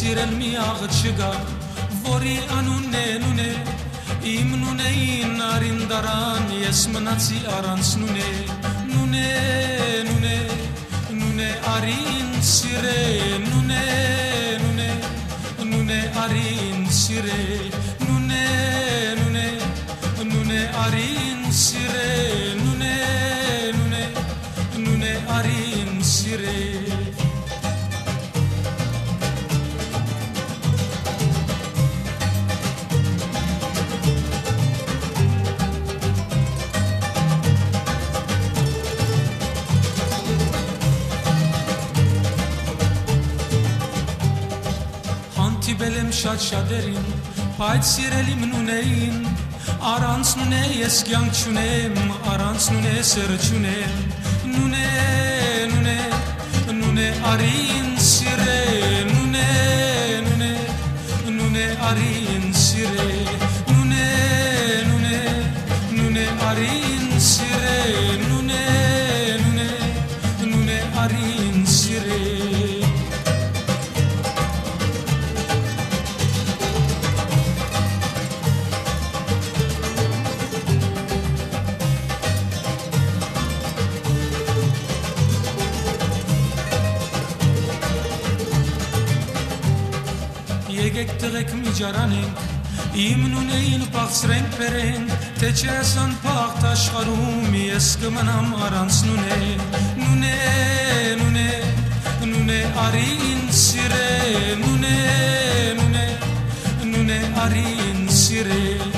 սիրել մի աղջկա, որի անունն է նունե, իմ նունեին արին դարան, ես մնացի առանց նունե, նունե, նունե, նունե արին սիրե, նունե, նունե, նունե արին սիրե, նունե, նունե, նունե արին սիրե, նունե, նունե, նունե արին սիրե. Հանդիպել եմ շատ շատերին, բայց սիրել իմ նունեին, առանց նունե ես կյանք չունեմ, առանց նունե սեր չունեմ, նունե, նունե, նունե արին սիրե, նունե, նունե, նունե արին սիրե, նունե, նունե, նունե արին սիրե, նունե, նունե, նունե արին սիրե. Եկեք տղեկ միջարանենք, իմ նունեին բաղցրենք բերենք, թե չես անփաղթ աշխարհում ես կմնամ առանց նունե, նունե, նունե, նունե արին սիրե, նունե, նունե, նունե արին սիրե.